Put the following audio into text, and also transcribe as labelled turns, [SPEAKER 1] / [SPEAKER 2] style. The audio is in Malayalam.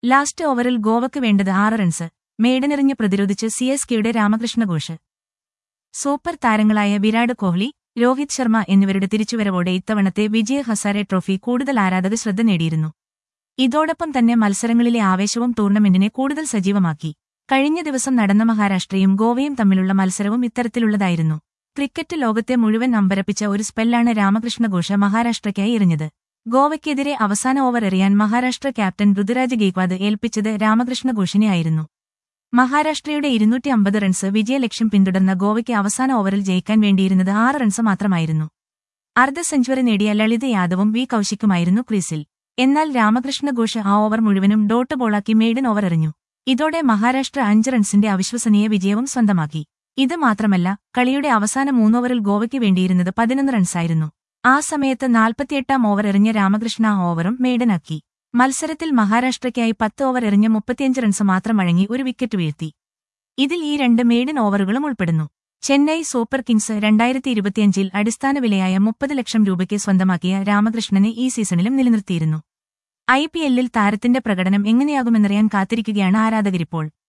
[SPEAKER 1] ലാസ്റ്റ് ഓവറിൽ ഗോവയ്ക്ക് വേണ്ടത് 6 റൺസ്. മെയ്ഡനെറിഞ്ഞ് പ്രതിരോധിച്ച് സിഎസ്കെയുടെ രാമകൃഷ്ണ ഘോഷ്. സൂപ്പർ താരങ്ങളായ വിരാട് കോഹ്ലി, രോഹിത് ശർമ്മ എന്നിവരുടെ തിരിച്ചുവരവോടെ ഇത്തവണത്തെ വിജയ് ഹസാരെ ട്രോഫി കൂടുതൽ ആരാധക ശ്രദ്ധ നേടിയിരുന്നു. ഇതോടൊപ്പം തന്നെ മത്സരങ്ങളിലെ ആവേശവും ടൂർണമെന്റിനെ കൂടുതൽ സജീവമാക്കി. കഴിഞ്ഞ ദിവസം നടന്ന മഹാരാഷ്ട്രയും ഗോവയും തമ്മിലുള്ള മത്സരവും ഇത്തരത്തിലുള്ളതായിരുന്നു. ക്രിക്കറ്റ് ലോകത്തെ മുഴുവൻ അമ്പരപ്പിച്ച ഒരു സ്പെല്ലാണ് രാമകൃഷ്ണ ഘോഷ് മഹാരാഷ്ട്രയ്ക്കായി എറിഞ്ഞത്. ഗോവയ്ക്കെതിരെ അവസാന ഓവർ എറിയാൻ മഹാരാഷ്ട്ര ക്യാപ്റ്റൻ ഋതുരാജ് ഗെയ്ക്വാദ് ഏൽപ്പിച്ചത് രാമകൃഷ്ണ ഘോഷിനെ ആയിരുന്നു. മഹാരാഷ്ട്രയുടെ 250 റൺസ് വിജയലക്ഷ്യം പിന്തുടർന്ന ഗോവയ്ക്ക് അവസാന ഓവറിൽ ജയിക്കാൻ വേണ്ടിയിരുന്നത് 6 റൺസ് മാത്രമായിരുന്നു. അർദ്ധ സെഞ്ചുറി നേടിയ ലളിത് യാദവും വി കൌശിക്കുമായിരുന്നു ക്രീസിൽ. എന്നാൽ രാമകൃഷ്ണ ഘോഷ് ആ ഓവർ മുഴുവനും ഡോട്ട് ബോളാക്കി മെയ്ഡൻ ഓവർ എറിഞ്ഞു. ഇതോടെ മഹാരാഷ്ട്ര 5 റൺസിന്റെ അവിശ്വസനീയ വിജയവും സ്വന്തമാക്കി. ഇത് മാത്രമല്ല, കളിയുടെ അവസാന 3 ഓവറിൽ ഗോവയ്ക്ക് വേണ്ടിയിരുന്നത് 11 റൺസായിരുന്നു. ആ സമയത്ത് 48-ാം ഓവർ എറിഞ്ഞ രാമകൃഷ്ണ ആ ഓവറും മെയ്ഡനാക്കി. മത്സരത്തിൽ മഹാരാഷ്ട്രയ്ക്കായി 10 ഓവർ എറിഞ്ഞ് 35 റൺസ് മാത്രം വഴങ്ങി ഒരു വിക്കറ്റ് വീഴ്ത്തി. ഇതിൽ ഈ 2 മെയ്ഡൻ ഓവറുകളും ഉൾപ്പെടുന്നു. ചെന്നൈ സൂപ്പർ കിങ്സ് 2025-ൽ അടിസ്ഥാന വിലയായ 30 ലക്ഷം രൂപയ്ക്ക് സ്വന്തമാക്കിയ രാമകൃഷ്ണനെ ഈ സീസണിലും നിലനിർത്തിയിരുന്നു. IPL-ൽ താരത്തിന്റെ പ്രകടനം എങ്ങനെയാകുമെന്നറിയാൻ കാത്തിരിക്കുകയാണ് ആരാധകരിപ്പോൾ.